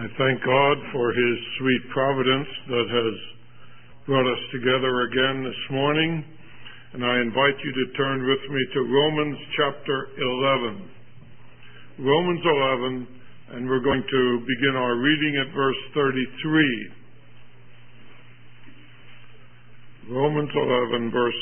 I thank God for His sweet providence that has brought us together again this morning, and I invite you to turn with me to Romans chapter 11. Romans 11, and we're going to begin our reading at verse 33. Romans 11, verse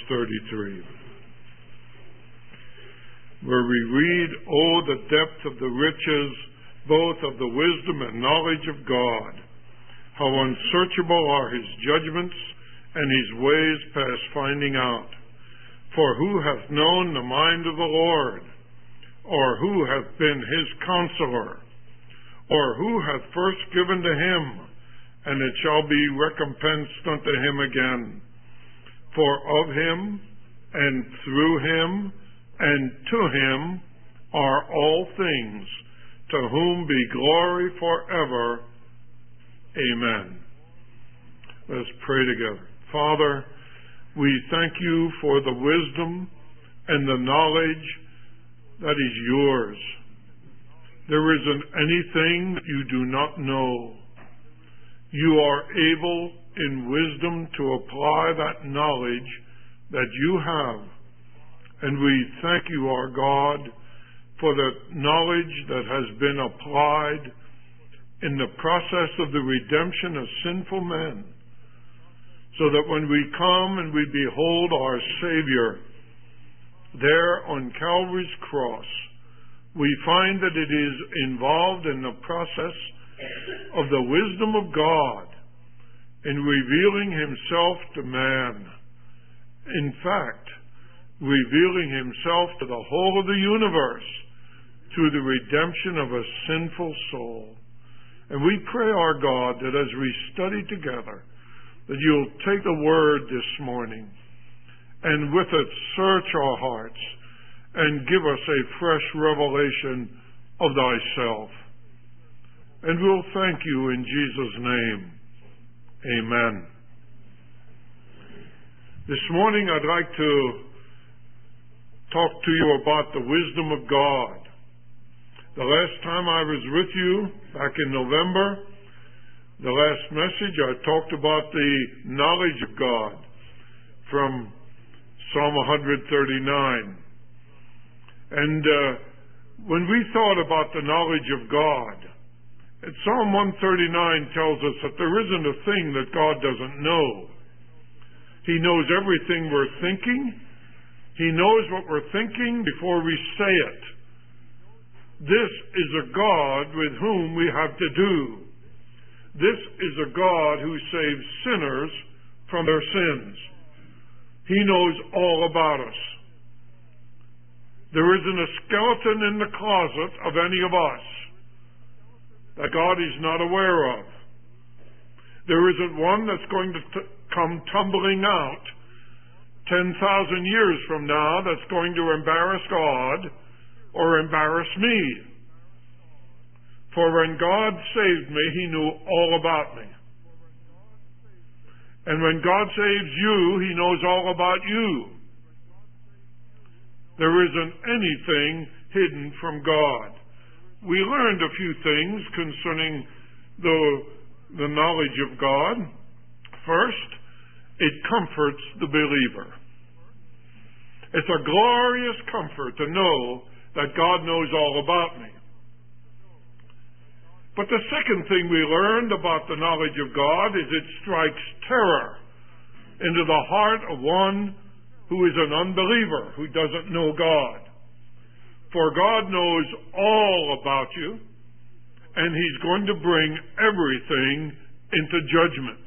33. Where we read, "Oh, the depth of the riches, both of the wisdom and knowledge of God. How unsearchable are His judgments, and His ways past finding out. For who hath known the mind of the Lord? Or who hath been His counselor? Or who hath first given to Him, and it shall be recompensed unto Him again? For of Him, and through Him, and to Him are all things, to whom be glory forever. Amen." Let's pray together. Father, we thank you for the wisdom and the knowledge that is yours. There isn't anything you do not know. You are able in wisdom to apply that knowledge that you have. And we thank you, our God, for the knowledge that has been applied in the process of the redemption of sinful men, so that when we come and we behold our Savior there on Calvary's cross, we find that it is involved in the process of the wisdom of God in revealing Himself to man. In fact, revealing Himself to the whole of the universe through the redemption of a sinful soul. And we pray, our God, that as we study together, that you'll take the word this morning and with it search our hearts and give us a fresh revelation of thyself. And we'll thank you in Jesus' name. Amen. This morning I'd like to talk to you about the wisdom of God. The last time I was with you, back in November, the last message, I talked about the knowledge of God from Psalm 139. And when we thought about the knowledge of God, Psalm 139 tells us that there isn't a thing that God doesn't know. He knows everything we're thinking. He knows what we're thinking before we say it. This is a God with whom we have to do. This is a God who saves sinners from their sins. He knows all about us. There isn't a skeleton in the closet of any of us that God is not aware of. There isn't one that's going to come tumbling out 10,000 years from now that's going to embarrass God or embarrass me. For when God saved me, He knew all about me. And when God saves you, He knows all about you. There isn't anything hidden from God. We learned a few things concerning the knowledge of God. First, it comforts the believer. It's a glorious comfort to know that God knows all about me. But the second thing we learned about the knowledge of God is it strikes terror into the heart of one who is an unbeliever, who doesn't know God. For God knows all about you, and He's going to bring everything into judgment.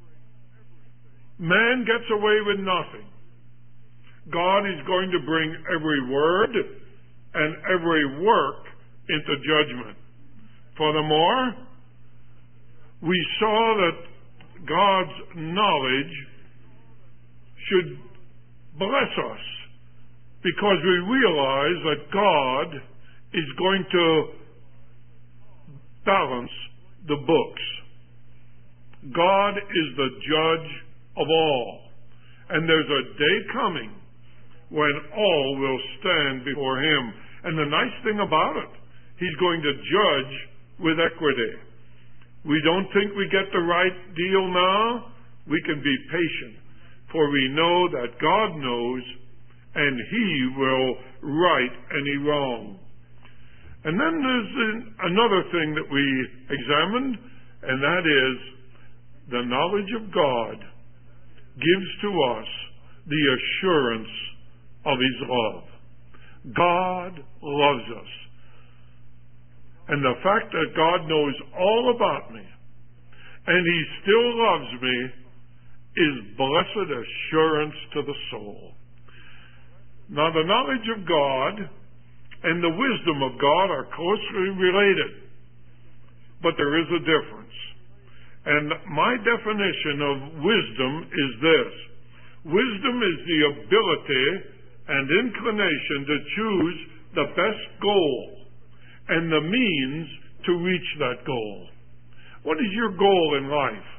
Man gets away with nothing. God is going to bring every word and every work into judgment. Furthermore, we saw that God's knowledge should bless us because we realize that God is going to balance the books. God is the judge of all. And there's a day coming when all will stand before Him. And the nice thing about it, He's going to judge with equity. We don't think we get the right deal now. We can be patient, for we know that God knows, and He will right any wrong. And then there's another thing that we examined, and that is the knowledge of God gives to us the assurance of His love. God loves us. And the fact that God knows all about me and He still loves me is blessed assurance to the soul. Now, the knowledge of God and the wisdom of God are closely related, but there is a difference. And my definition of wisdom is this: wisdom is the ability and inclination to choose the best goal and the means to reach that goal. What is your goal in life?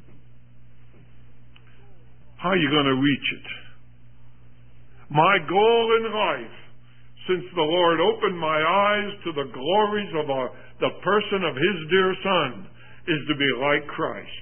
How are you going to reach it? My goal in life, since the Lord opened my eyes to the glories of the person of His dear Son, is to be like Christ.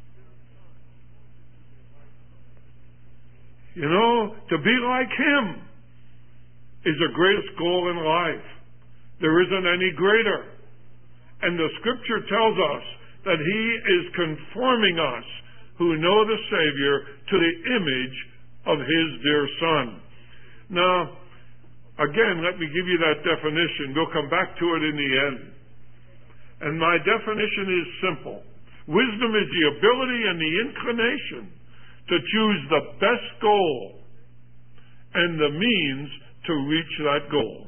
You know, to be like Him is the greatest goal in life. There isn't any greater. And the Scripture tells us that He is conforming us who know the Savior to the image of His dear Son. Now, again, let me give you that definition. We'll come back to it in the end. And my definition is simple. Wisdom is the ability and the inclination to choose the best goal and the means to reach that goal.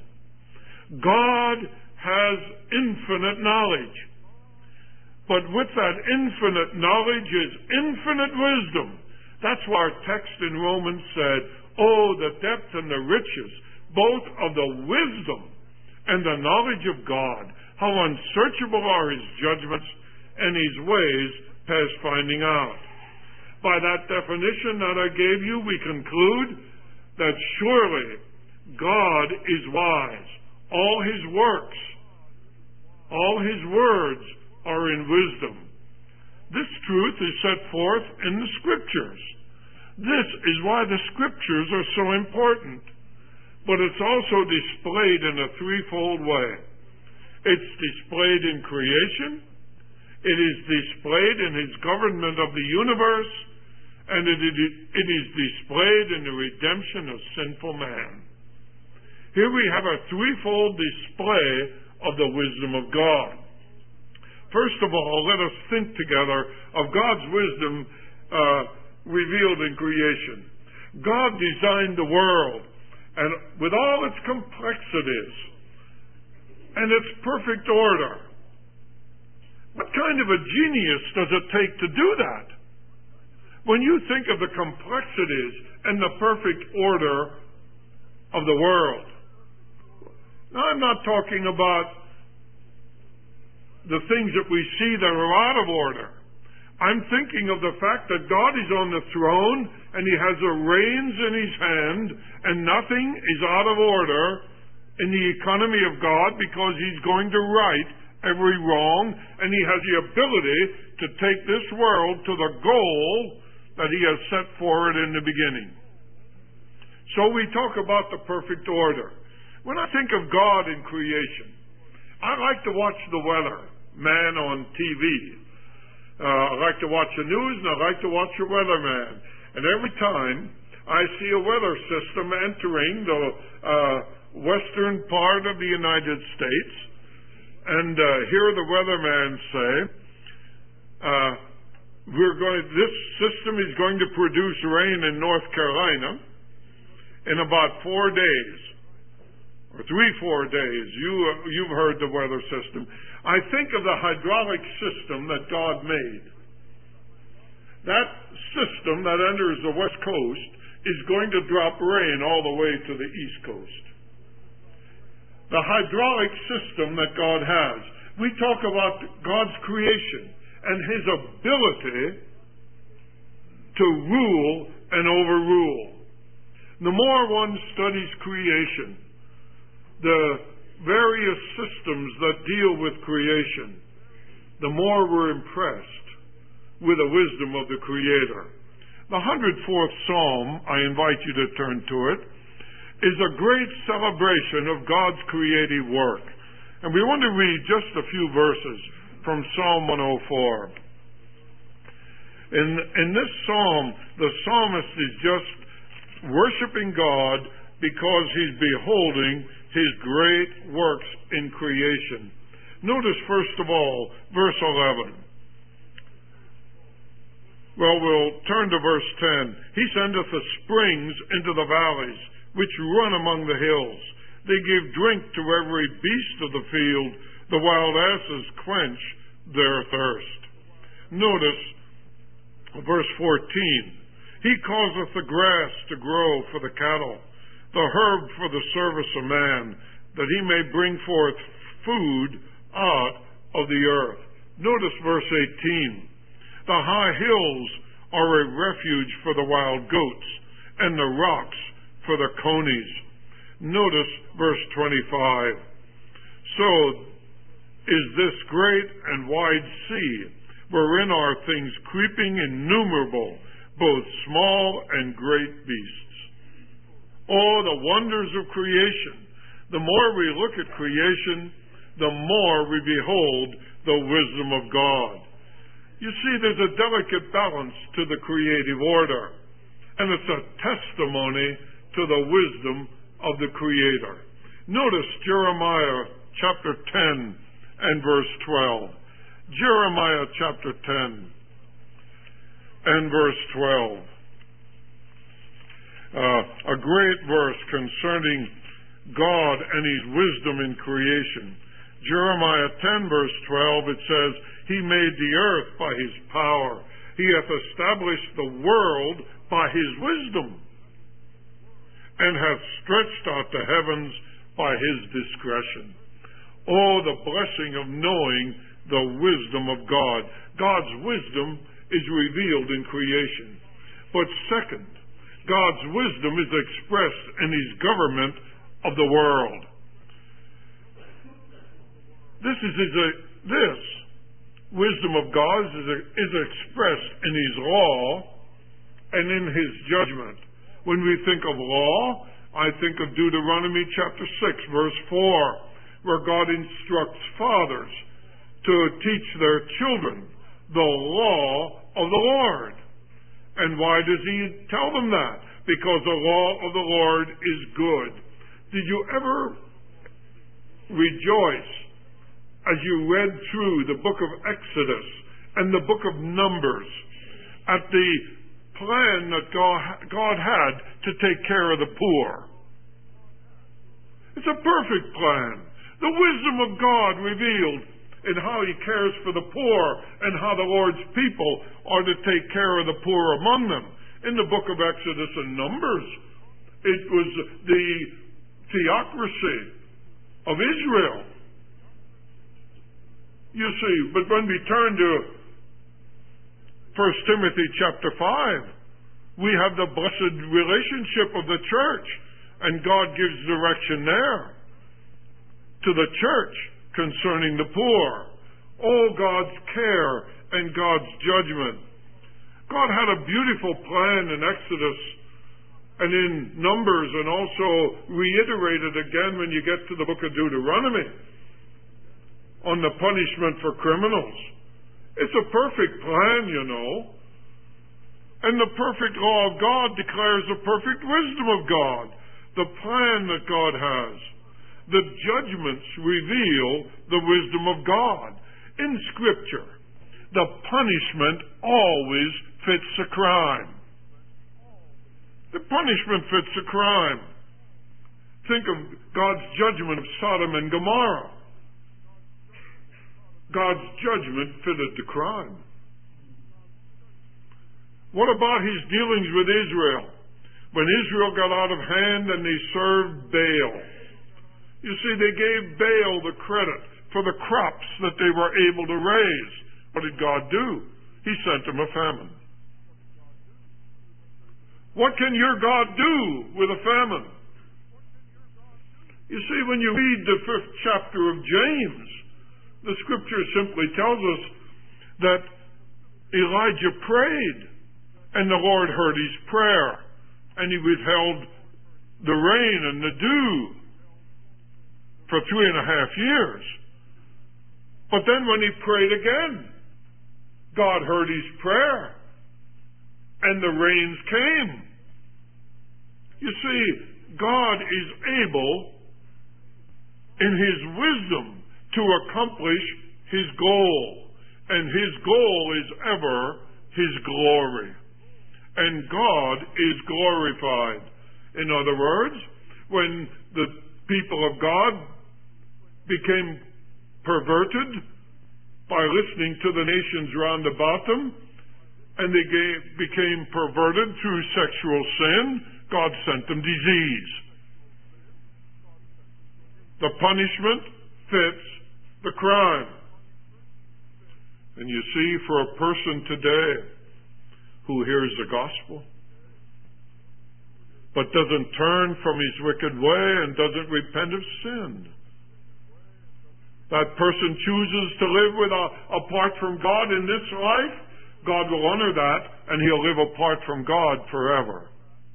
God has infinite knowledge. But with that infinite knowledge is infinite wisdom. That's why our text in Romans said, "Oh, the depth and the riches, both of the wisdom and the knowledge of God. How unsearchable are His judgments and His ways past finding out." By that definition that I gave you, we conclude that surely God is wise. All His works, all His words are in wisdom. This truth is set forth in the Scriptures. This is why the Scriptures are so important. But it's also displayed in a threefold way. It's displayed in creation, it is displayed in His government of the universe, and it is displayed in the redemption of sinful man. Here we have a threefold display of the wisdom of God. First of all, let us think together of God's wisdom revealed in creation. God designed the world, and with all its complexities and its perfect order. What kind of a genius does it take to do that? When you think of the complexities and the perfect order of the world. Now, I'm not talking about the things that we see that are out of order. I'm thinking of the fact that God is on the throne and He has the reins in His hand and nothing is out of order in the economy of God, because He's going to right every wrong, and He has the ability to take this world to the goal that He has set for it in the beginning. So we talk about the perfect order. When I think of God in creation, I like to watch the weather man on TV. I like to watch the news, and I like to watch the weatherman. And every time I see a weather system entering the western part of the United States, and hear the weatherman say, this system is going to produce rain in North Carolina in about 4 days, or 3-4 days. You've heard the weather system. I think of the hydraulic system that God made. That system that enters the West Coast is going to drop rain all the way to the East Coast. The hydraulic system that God has. We talk about God's creation and His ability to rule and overrule. The more one studies creation, the various systems that deal with creation, the more we're impressed with the wisdom of the Creator. The 104th Psalm, I invite you to turn to it, is a great celebration of God's creative work. And we want to read just a few verses from Psalm 104. In this psalm, the psalmist is just worshiping God because he's beholding his great works in creation. Notice, first of all, verse 11. Well, we'll turn to verse 10. He sendeth the springs into the valleys, which run among the hills. They give drink to every beast of the field. The wild asses quench their thirst. Notice verse 14. He causeth the grass to grow for the cattle, the herb for the service of man, that he may bring forth food out of the earth. Notice verse 18. The high hills are a refuge for the wild goats, and the rocks for the conies. Notice verse 25. So is this great and wide sea, wherein are things creeping innumerable, both small and great beasts. Oh, the wonders of creation. The more we look at creation, the more we behold the wisdom of God. You see, there's a delicate balance to the creative order, and it's a testimony to the wisdom of the Creator. Notice Jeremiah chapter 10 and verse 12. Jeremiah chapter 10 and verse 12. A great verse concerning God and His wisdom in creation. Jeremiah 10 verse 12, it says, He made the earth by His power. He hath established the world by His wisdom, and hath stretched out the heavens by His discretion. Oh, the blessing of knowing the wisdom of God. God's wisdom is revealed in creation. But second, God's wisdom is expressed in His government of the world. This wisdom of God is expressed in His law and in His judgment. When we think of law, I think of Deuteronomy chapter 6, verse 4, where God instructs fathers to teach their children the law of the Lord. And why does He tell them that? Because the law of the Lord is good. Did you ever rejoice as you read through the book of Exodus and the book of Numbers at the plan that God had to take care of the poor? It's a perfect plan. The wisdom of God revealed in how He cares for the poor and how the Lord's people are to take care of the poor among them. In the book of Exodus and Numbers, it was the theocracy of Israel. You see, but when we turn to 1 Timothy chapter 5, we have the blessed relationship of the church, and God gives direction there to the church concerning the poor. Oh, God's care and God's judgment. God had a beautiful plan in Exodus and in Numbers, and also reiterated again when you get to the book of Deuteronomy on the punishment for criminals. It's a perfect plan, you know. And the perfect law of God declares the perfect wisdom of God, the plan that God has. The judgments reveal the wisdom of God. In Scripture, the punishment always fits the crime. The punishment fits the crime. Think of God's judgment of Sodom and Gomorrah. God's judgment fitted the crime. What about His dealings with Israel? When Israel got out of hand and they served Baal. You see, they gave Baal the credit for the crops that they were able to raise. What did God do? He sent them a famine. What can your God do with a famine? You see, when you read the 5th chapter of James, The Scripture simply tells us that Elijah prayed, and the Lord heard his prayer, and he withheld the rain and the dew for 3.5 years. But then when he prayed again, God heard his prayer, and the rains came. You see, God is able, in His wisdom, to accomplish His goal. And His goal is ever His glory. And God is glorified. In other words, when the people of God became perverted by listening to the nations round about them, and they became perverted through sexual sin, God sent them disease. The punishment fits the crime. And you see, for a person today who hears the gospel, but doesn't turn from his wicked way and doesn't repent of sin, that person chooses to live apart from God in this life, God will honor that, and he'll live apart from God forever.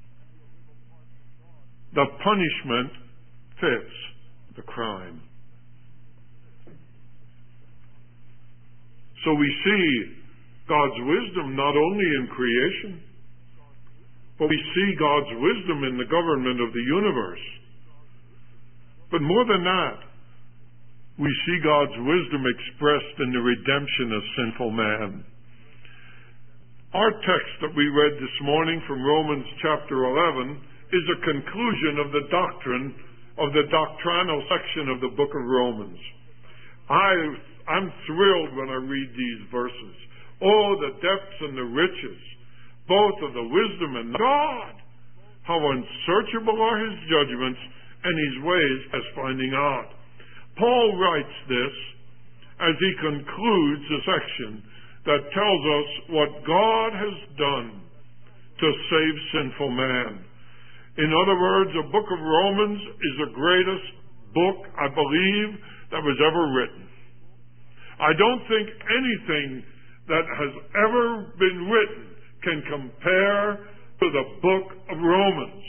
The punishment fits the crime. So we see God's wisdom not only in creation, but we see God's wisdom in the government of the universe. But more than that, we see God's wisdom expressed in the redemption of sinful man. Our text that we read this morning from Romans chapter 11 is a conclusion of the doctrine of the doctrinal section of the book of Romans. I'm thrilled when I read these verses. Oh, the depths and the riches, both of the wisdom and God. How unsearchable are His judgments and His ways as finding out. Paul writes this as he concludes the section that tells us what God has done to save sinful man. In other words, the book of Romans is the greatest book, I believe, that was ever written. I don't think anything that has ever been written can compare to the book of Romans.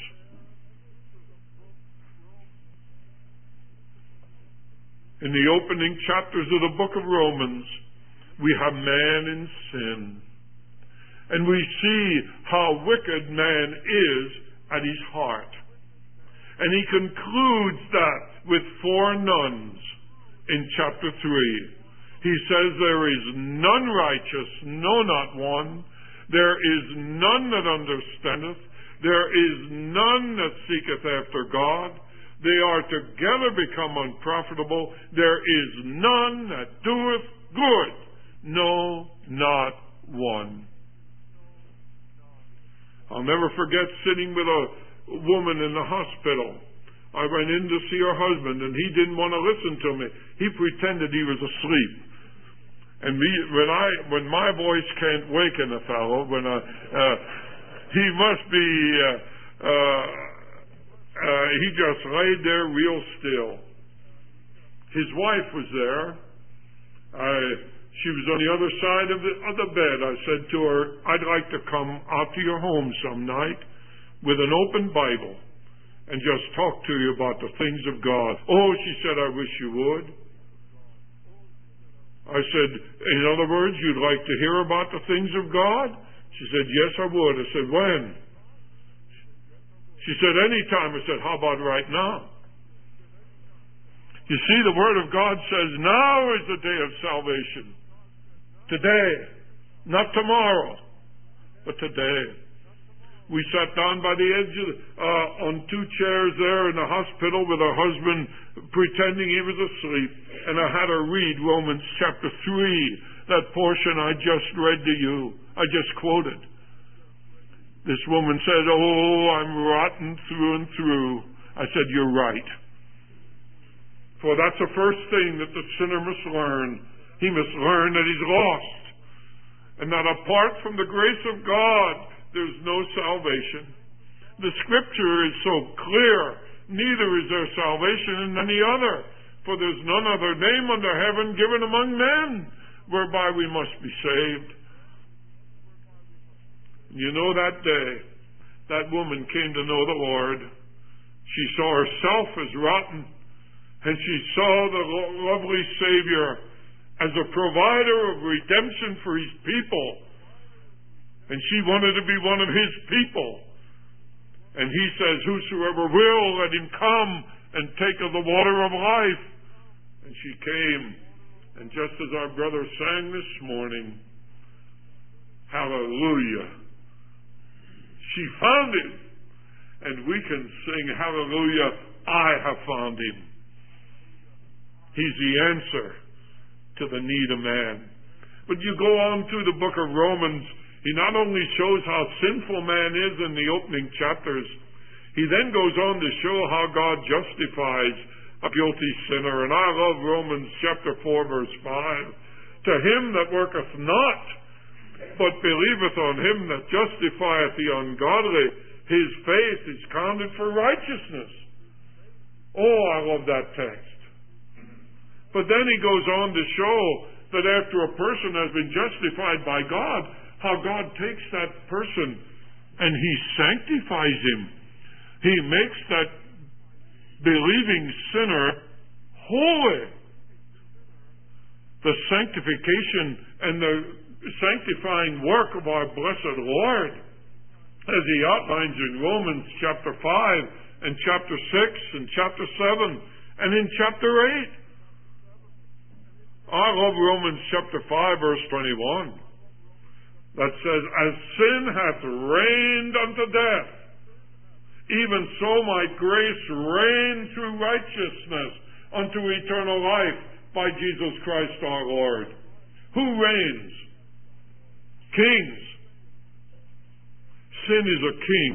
In the opening chapters of the book of Romans, we have man in sin. And we see how wicked man is at his heart. And he concludes that with 4 nones in chapter 3. He says, there is none righteous, no, not one. There is none that understandeth. There is none that seeketh after God. They are together become unprofitable. There is none that doeth good. No, not one. I'll never forget sitting with a woman in the hospital. I went in to see her husband, and he didn't want to listen to me. He pretended he was asleep. And when my voice can't waken a fellow, he must be, he just laid there real still. His wife was there. She was on the other side of the bed. I said to her, I'd like to come out to your home some night with an open Bible and just talk to you about the things of God. Oh, she said, I wish you would. I said, in other words, you'd like to hear about the things of God? She said, yes, I would. I said, when? She said, anytime. I said, how about right now? You see, the Word of God says, now is the day of salvation. Today. Not tomorrow, but today. We sat down by the edge on 2 chairs there in the hospital with her husband pretending he was asleep. And I had her read Romans chapter 3, that portion I just read to you. I just quoted. This woman said, oh, I'm rotten through and through. I said, you're right. For that's the first thing that the sinner must learn. He must learn that he's lost. And that apart from the grace of God, there's no salvation. The Scripture is so clear. Neither is there salvation in any other. For there's none other name under heaven given among men whereby we must be saved. You know, that day, that woman came to know the Lord. She saw herself as rotten, and she saw the lovely Savior as a provider of redemption for His people. And she wanted to be one of His people. And He says, whosoever will, let him come and take of the water of life. And she came, and just as our brother sang this morning, hallelujah, she found Him. And we can sing, hallelujah, I have found Him. He's the answer to the need of man. But you go on through the book of Romans, he not only shows how sinful man is in the opening chapters, he then goes on to show how God justifies a guilty sinner. And I love Romans chapter 4 verse 5. To him that worketh not, but believeth on Him that justifieth the ungodly, his faith is counted for righteousness. Oh, I love that text. But then he goes on to show that after a person has been justified by God, how God takes that person and He sanctifies him. He makes that believing sinner holy. The sanctification and the sanctifying work of our blessed Lord, as He outlines in Romans chapter 5 and chapter 6 and chapter 7 and in chapter 8. I love Romans chapter 5 verse 21 that says, as sin hath reigned unto death, even so might grace reign through righteousness unto eternal life by Jesus Christ our Lord. Who reigns? Kings. Sin is a king.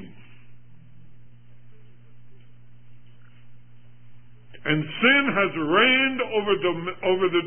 And sin has reigned over his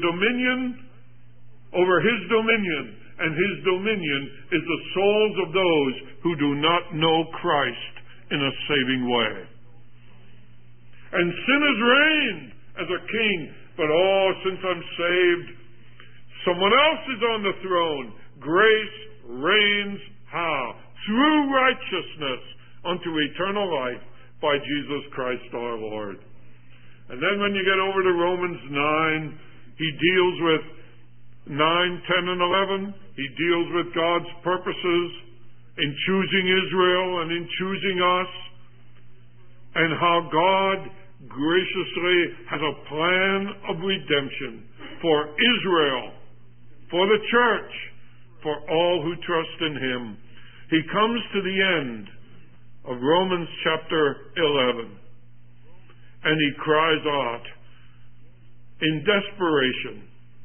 dominion, and his dominion is the souls of those who do not know Christ in a saving way. And sin has reigned as a king, but since I'm saved, someone else is on the throne. Grace reigns how? Through righteousness unto eternal life by Jesus Christ our Lord. And then when you get over to Romans 9, he deals with 9, 10, and 11. He deals with God's purposes in choosing Israel and in choosing us, and how God graciously has a plan of redemption for Israel, for the church, for all who trust in Him. He comes to the end of Romans chapter 11, and he cries out in desperation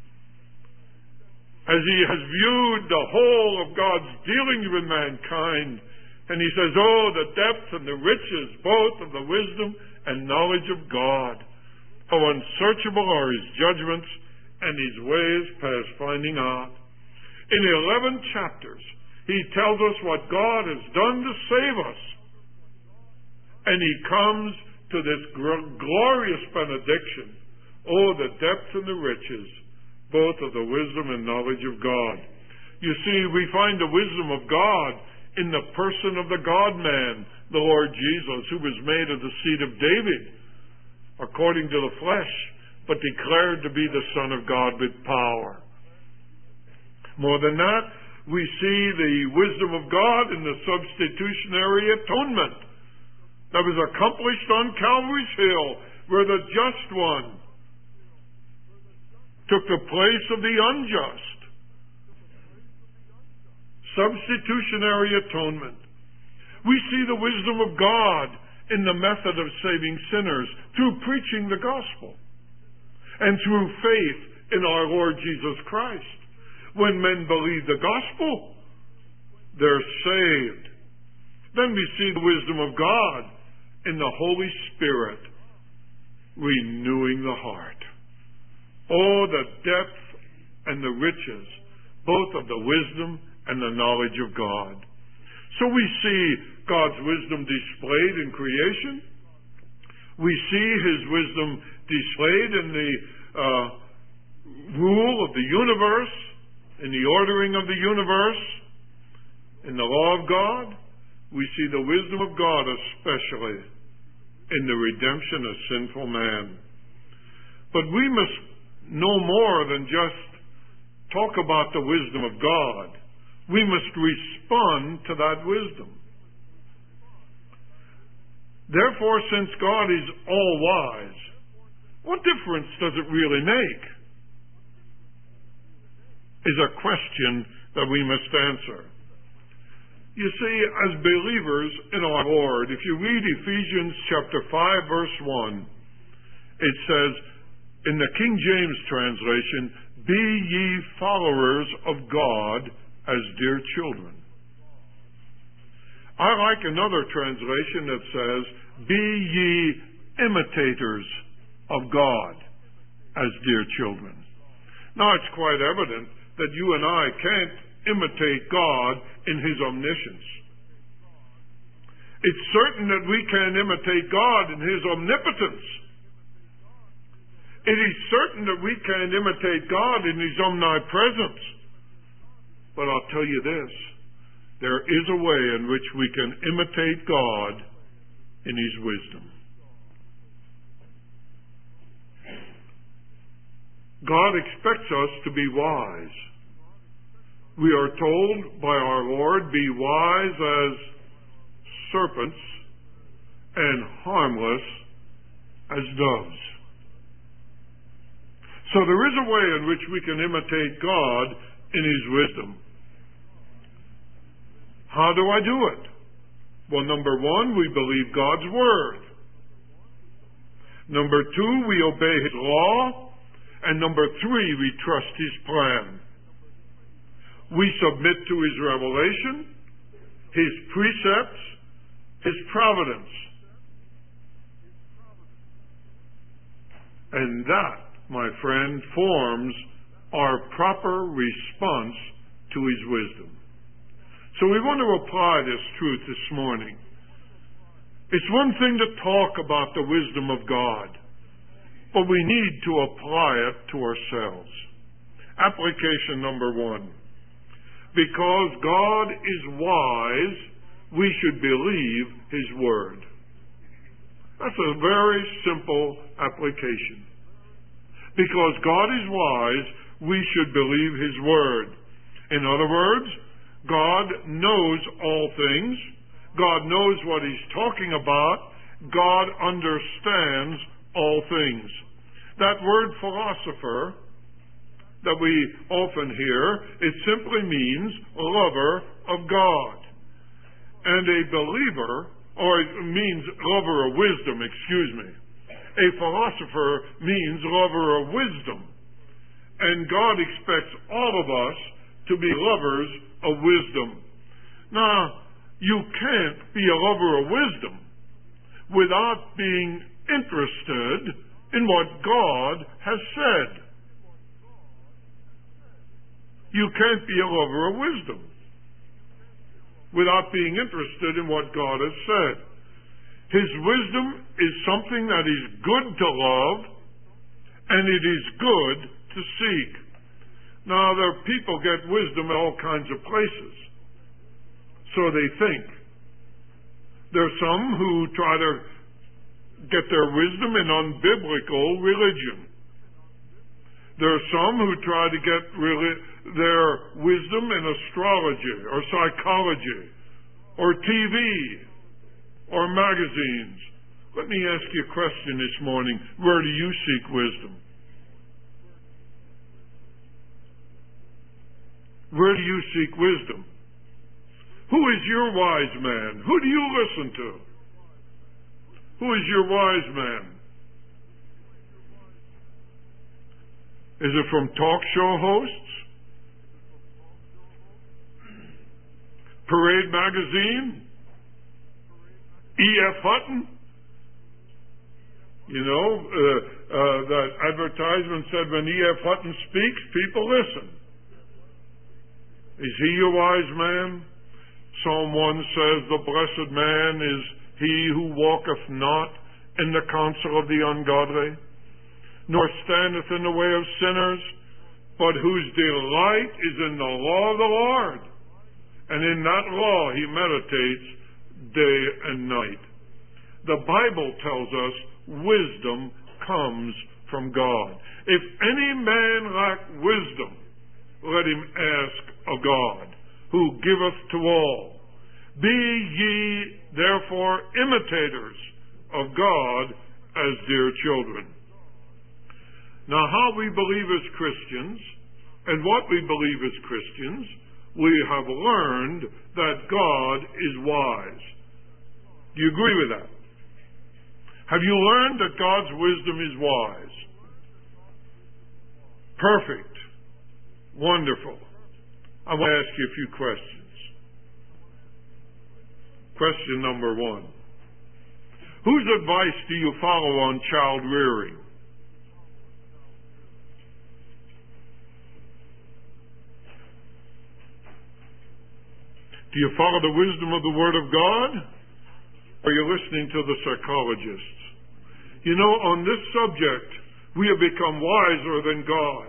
as he has viewed the whole of God's dealings with mankind, and he says, oh, the depth and the riches both of the wisdom and knowledge of God. How unsearchable are His judgments, and His ways past finding out. In 11 chapters, he tells us what God has done to save us. And he comes to this glorious benediction. Oh, the depth and the riches, both of the wisdom and knowledge of God. You see, we find the wisdom of God in the person of the God-man, the Lord Jesus, who was made of the seed of David, according to the flesh, but declared to be the Son of God with power. More than that, we see the wisdom of God in the substitutionary atonement that was accomplished on Calvary's Hill, where the just one took the place of the unjust. Substitutionary atonement. We see the wisdom of God in the method of saving sinners through preaching the gospel and through faith in our Lord Jesus Christ. When men believe the gospel, they're saved. Then we see the wisdom of God in the Holy Spirit renewing the heart. Oh, the depth and the riches, both of the wisdom and the knowledge of God. So we see God's wisdom displayed in creation. We see His wisdom displayed in the rule of the universe, in the ordering of the universe, in the law of God. We see the wisdom of God especially in the redemption of sinful man. But we must know more than just talk about the wisdom of God. We must respond to that wisdom. Therefore, since God is all-wise, what difference does it really make? Is a question that we must answer. You see, as believers in our Lord, if you read Ephesians chapter 5, verse 1, it says, in the King James translation, be ye followers of God as dear children. I like another translation that says, be ye imitators of God as dear children. Now, it's quite evident that you and I can't imitate God in His omniscience. It's certain that we can imitate God in His omnipotence. It is certain that we can imitate God in His omnipresence. But I'll tell you this, there is a way in which we can imitate God in His wisdom. God expects us to be wise. We are told by our Lord, be wise as serpents and harmless as doves. So there is a way in which we can imitate God in His wisdom. How do I do it? Well, number one, we believe God's Word. Number two, we obey His law. And number three, we trust His plan. We submit to His revelation, His precepts, His providence. And that, my friend, forms our proper response to His wisdom. So we want to apply this truth this morning. It's one thing to talk about the wisdom of God, but we need to apply it to ourselves. Application number one. Because God is wise, we should believe His Word. That's a very simple application. Because God is wise, we should believe His Word. In other words, God knows all things. God knows what He's talking about. God understands all things. That word philosopher that we often hear, it simply means lover of God. And a believer, or it means lover of wisdom, excuse me. A philosopher means lover of wisdom. And God expects all of us to be lovers of wisdom. Now, you can't be a lover of wisdom without being interested in what God has said. You can't be a lover of wisdom without being interested in what God has said. His wisdom is something that is good to love, and it is good to seek. Now, there are people get wisdom in all kinds of places. So they think. There are some who try to get their wisdom in unbiblical religion. There are some who try to get their wisdom in astrology or psychology or TV or magazines. Let me ask you a question this morning. Where do you seek wisdom? Where do you seek wisdom? Who is your wise man? Who do you listen to? Who is your wise man? Is it from talk show hosts? Parade Magazine? E.F. Hutton? You know, that advertisement said when E.F. Hutton speaks, people listen. Is he your wise man? Psalm 1 says, the blessed man is he who walketh not in the counsel of the ungodly, nor standeth in the way of sinners, but whose delight is in the law of the Lord. And in that law he meditates day and night. The Bible tells us wisdom comes from God. If any man lack wisdom, let him ask of God, who giveth to all. Be ye therefore imitators of God as dear children. Now, how we believe as Christians, and what we believe as Christians, we have learned that God is wise. Do you agree with that? Have you learned that God's wisdom is wise? Perfect. Wonderful. I want to ask you a few questions. Question number 1. Whose advice do you follow on child rearing? Do you follow the wisdom of the Word of God? Or are you listening to the psychologists? You know, on this subject, we have become wiser than God.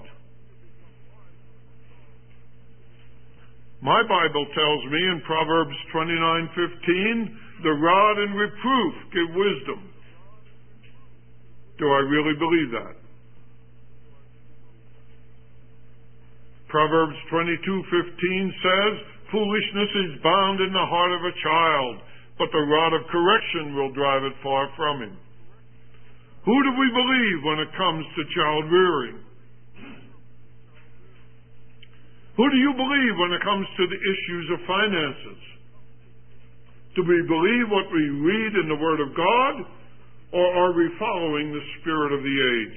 My Bible tells me in Proverbs 29:15, the rod and reproof give wisdom. Do I really believe that? Proverbs 22:15 says, foolishness is bound in the heart of a child, but the rod of correction will drive it far from him. Who do we believe when it comes to child rearing? Who do you believe when it comes to the issues of finances? Do we believe what we read in the Word of God, or are we following the spirit of the age?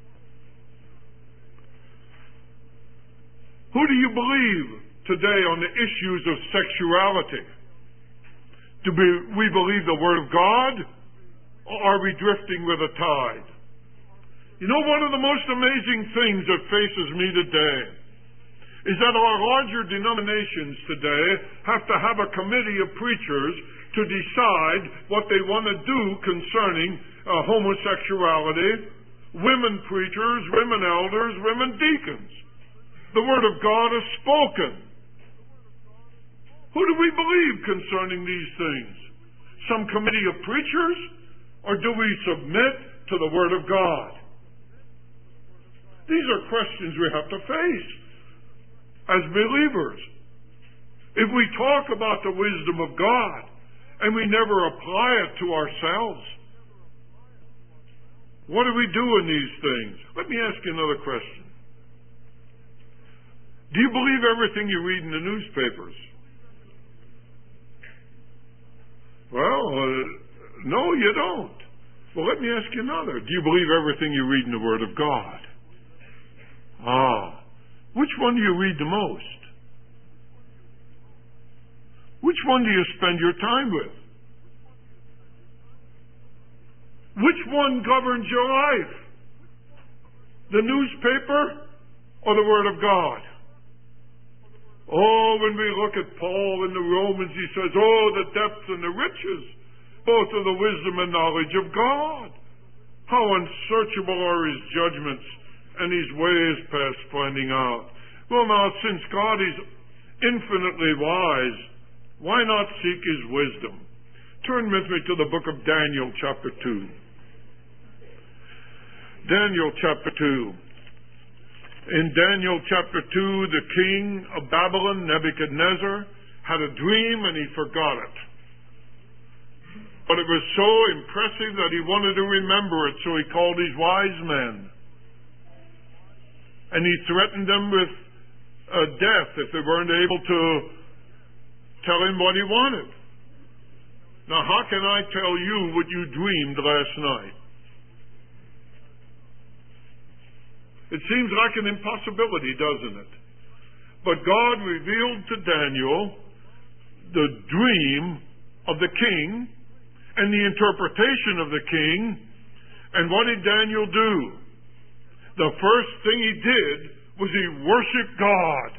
Who do you believe today on the issues of sexuality? Do we believe the Word of God, or are we drifting with a tide? You know, one of the most amazing things that faces me today is that our larger denominations today have to have a committee of preachers to decide what they want to do concerning homosexuality, women preachers, women elders, women deacons. The Word of God is spoken. Who do we believe concerning these things? Some committee of preachers? Or do we submit to the Word of God? These are questions we have to face as believers. If we talk about the wisdom of God and we never apply it to ourselves, what do we do in these things? Let me ask you another question. Do you believe everything you read in the newspapers? Well, no, you don't. Well, let me ask you another. Do you believe everything you read in the Word of God? Which one do you read the most? Which one do you spend your time with? Which one governs your life? The newspaper or the Word of God? Oh, when we look at Paul in the Romans, he says, oh, the depths and the riches, both of the wisdom and knowledge of God. How unsearchable are his judgments, and his ways past finding out. Well, now, since God is infinitely wise, why not seek his wisdom? Turn with me to the book of Daniel, chapter 2. Daniel, chapter 2. In Daniel chapter 2, the king of Babylon, Nebuchadnezzar, had a dream and he forgot it. But it was so impressive that he wanted to remember it, so he called his wise men. And he threatened them with death if they weren't able to tell him what he wanted. Now, how can I tell you what you dreamed last night? It seems like an impossibility, doesn't it? But God revealed to Daniel the dream of the king and the interpretation of the king. And what did Daniel do? The first thing he did was he worshiped God.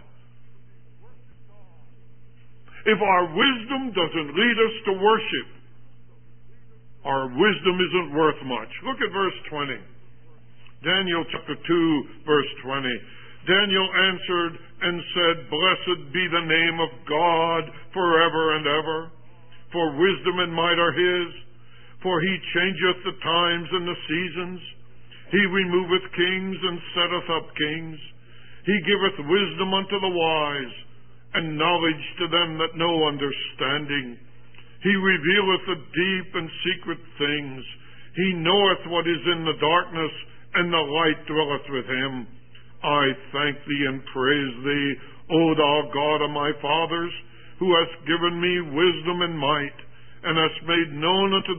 If our wisdom doesn't lead us to worship, our wisdom isn't worth much. Look at verse 20. Daniel chapter 2, verse 20. Daniel answered and said, Blessed be the name of God forever and ever, for wisdom and might are his. For he changeth the times and the seasons. He removeth kings and setteth up kings. He giveth wisdom unto the wise, and knowledge to them that know understanding. He revealeth the deep and secret things. He knoweth what is in the darkness, and the light dwelleth with him. I thank thee and praise thee, O thou God of my fathers, who hast given me wisdom and might, and hast made known unto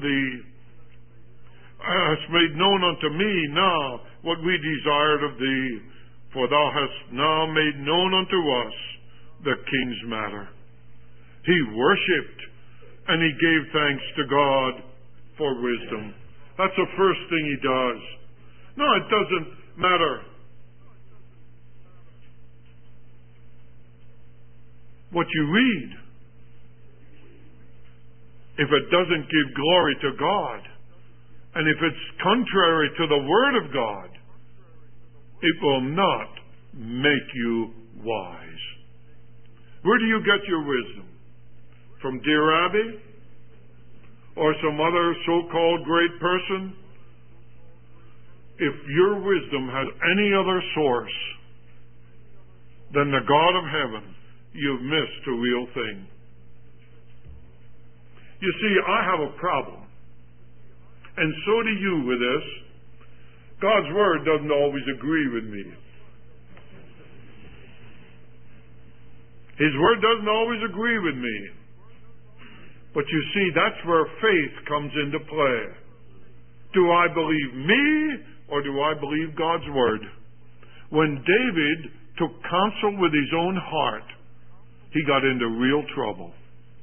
me now what we desired of thee, for thou hast now made known unto us the king's matter. He worshipped, and he gave thanks to God for wisdom. That's the first thing he does. No, it doesn't matter what you read. If it doesn't give glory to God, and if it's contrary to the Word of God, it will not make you wise. Where do you get your wisdom? From Dear Abby? Or some other so-called great person? If your wisdom has any other source than the God of heaven, you've missed a real thing. You see, I have a problem. And so do you with this. God's Word doesn't always agree with me. His Word doesn't always agree with me. But you see, that's where faith comes into play. Do I believe me, or do I believe God's Word? When David took counsel with his own heart, he got into real trouble.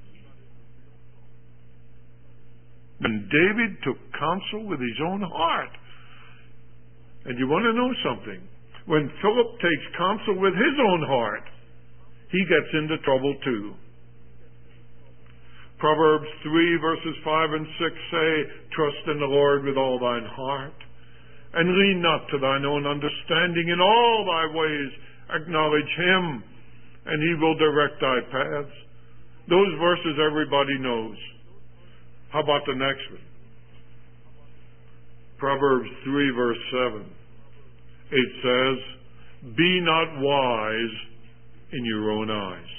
When David took counsel with his own heart. And you want to know something? When Philip takes counsel with his own heart, he gets into trouble too. Proverbs 3 verses 5 and 6 say, Trust in the Lord with all thine heart, and lean not to thine own understanding. In all thy ways acknowledge him, and he will direct thy paths. Those verses everybody knows. How about the next one? Proverbs 3 verse 7. It says, Be not wise in your own eyes.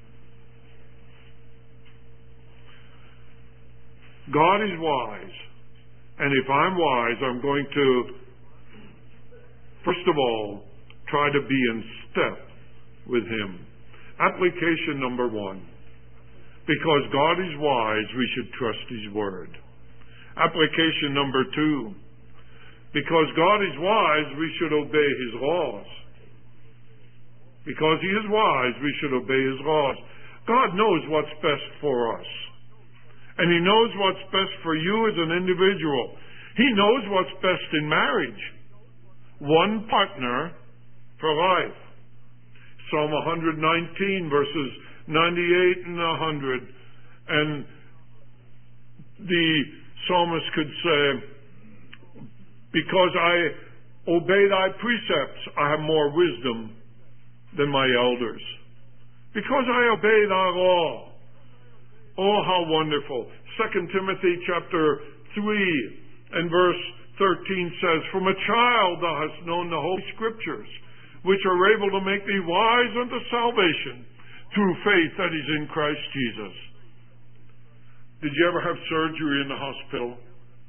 God is wise. And if I'm wise, I'm going to, first of all, try to be in step with him. Application number 1. Because God is wise, we should trust his word. Application number 2. Because God is wise, we should obey his laws. Because he is wise, we should obey his laws. God knows what's best for us. And he knows what's best for you as an individual. He knows what's best in marriage. One partner for life. Psalm 119 verses 98 and 100. And the psalmist could say, Because I obey thy precepts, I have more wisdom than my elders. Because I obey thy law. Oh, how wonderful. 2 Timothy chapter 3 and verse 13 says, From a child thou hast known the Holy Scriptures, which are able to make thee wise unto salvation through faith that is in Christ Jesus. Did you ever have surgery in the hospital?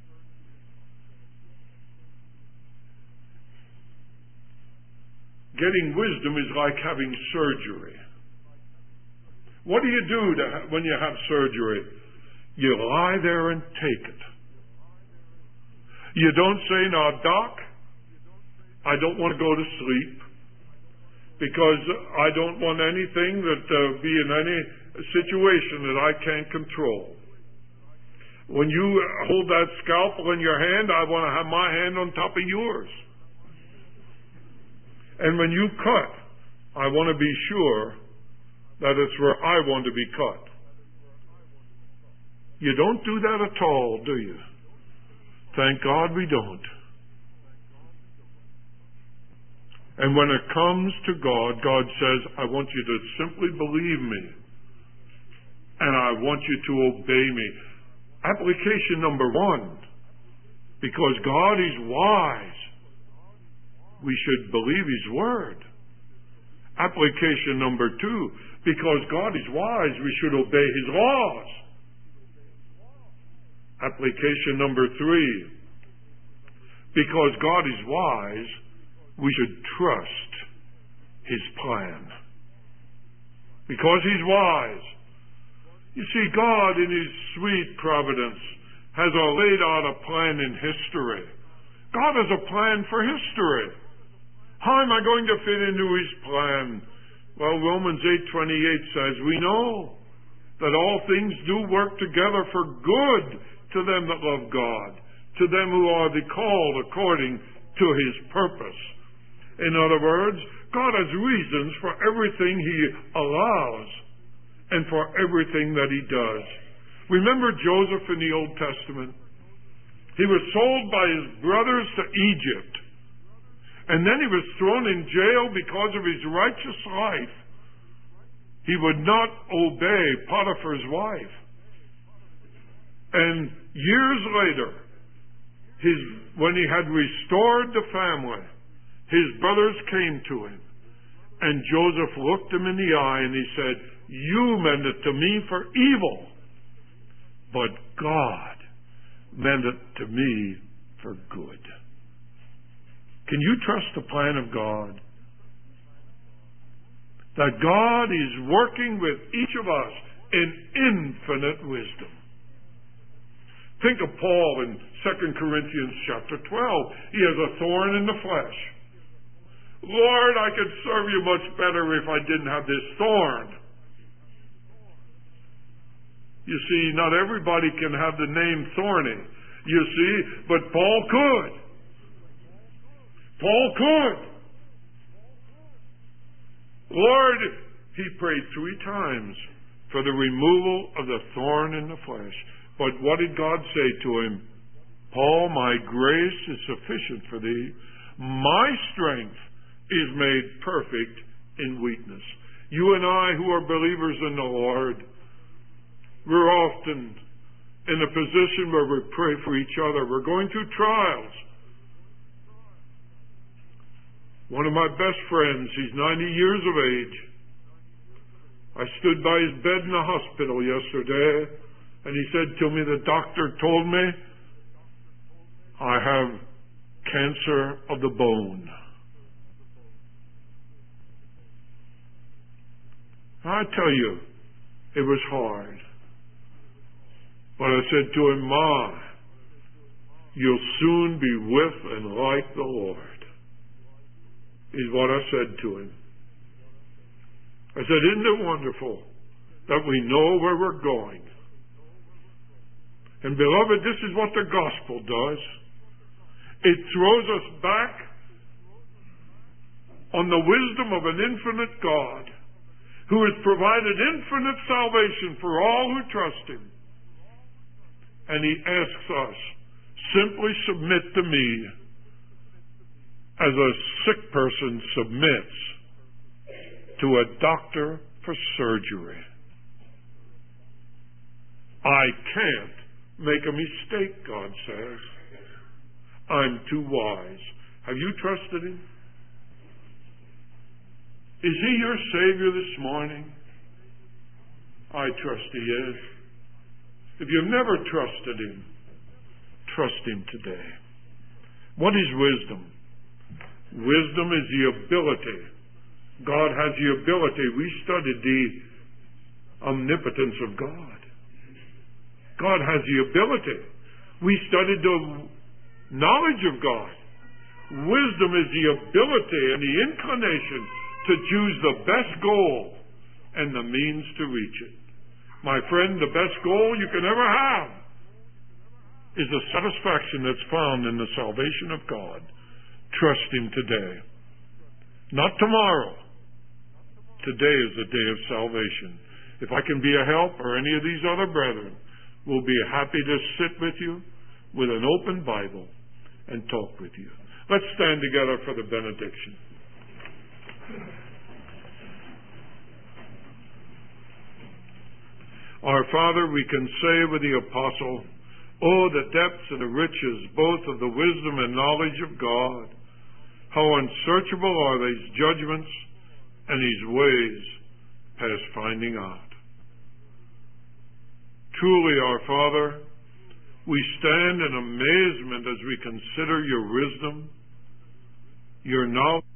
Getting wisdom is like having surgery. What do you do when you have surgery? You lie there and take it. You don't say, Now, Doc, I don't want to go to sleep because I don't want anything that be in any situation that I can't control. When you hold that scalpel in your hand, I want to have my hand on top of yours. And when you cut, I want to be sure that it's where I want to be cut. You don't do that at all, do you? Thank God we don't. And when it comes to God, God says, I want you to simply believe me. And I want you to obey me. Application number 1. Because God is wise, we should believe His Word. Application number 2. Because God is wise, we should obey His laws. Application number 3. Because God is wise, we should trust His plan. Because He's wise. You see, God in His sweet providence has laid out a plan in history. God has a plan for history. How am I going to fit into His plan? Well, Romans 8:28 says, we know that all things do work together for good to them that love God, to them who are the called according to His purpose. In other words, God has reasons for everything He allows and for everything that He does. Remember Joseph in the Old Testament? He was sold by his brothers to Egypt. And then he was thrown in jail because of his righteous life. He would not obey Potiphar's wife. And years later, when he had restored the family, his brothers came to him. And Joseph looked him in the eye and he said, you meant it to me for evil, but God meant it to me for good. Can you trust the plan of God? That God is working with each of us in infinite wisdom. Think of Paul in 2 Corinthians chapter 12. He has a thorn in the flesh. Lord, I could serve you much better if I didn't have this thorn. You see, not everybody can have the name Thorny, you see, but Paul could. Paul could. Lord, he prayed 3 times for the removal of the thorn in the flesh. But what did God say to him? Paul, my grace is sufficient for thee. My strength is made perfect in weakness. You and I who are believers in the Lord, we're often in a position where we pray for each other. We're going through trials. One of my best friends, he's 90 years of age. I stood by his bed in the hospital yesterday, and he said to me, the doctor told me, I have cancer of the bone. I tell you, it was hard. But I said to him, Ma, you'll soon be with and like the Lord, is what I said to him. I said, isn't it wonderful that we know where we're going? And beloved, this is what the gospel does. It throws us back on the wisdom of an infinite God who has provided infinite salvation for all who trust Him. And He asks us, simply submit to me as a sick person submits to a doctor for surgery. I can't make a mistake, God says. I'm too wise. Have you trusted Him? Is He your Savior this morning? I trust He is. If you've never trusted Him, trust Him today. What is wisdom? Wisdom is the ability. God has the ability. We studied the omnipotence of God. God has the ability. We studied the knowledge of God. Wisdom is the ability and the inclination to choose the best goal and the means to reach it. My friend, the best goal you can ever have is the satisfaction that's found in the salvation of God. Trust Him today. Not tomorrow. Today is the day of salvation. If I can be a help, or any of these other brethren, we'll be happy to sit with you with an open Bible and talk with you. Let's stand together for the benediction. Our Father, we can say with the Apostle, "Oh, the depths and the riches, both of the wisdom and knowledge of God! How unsearchable are His judgments, and His ways past finding out." Truly, our Father, we stand in amazement as we consider your wisdom, your knowledge,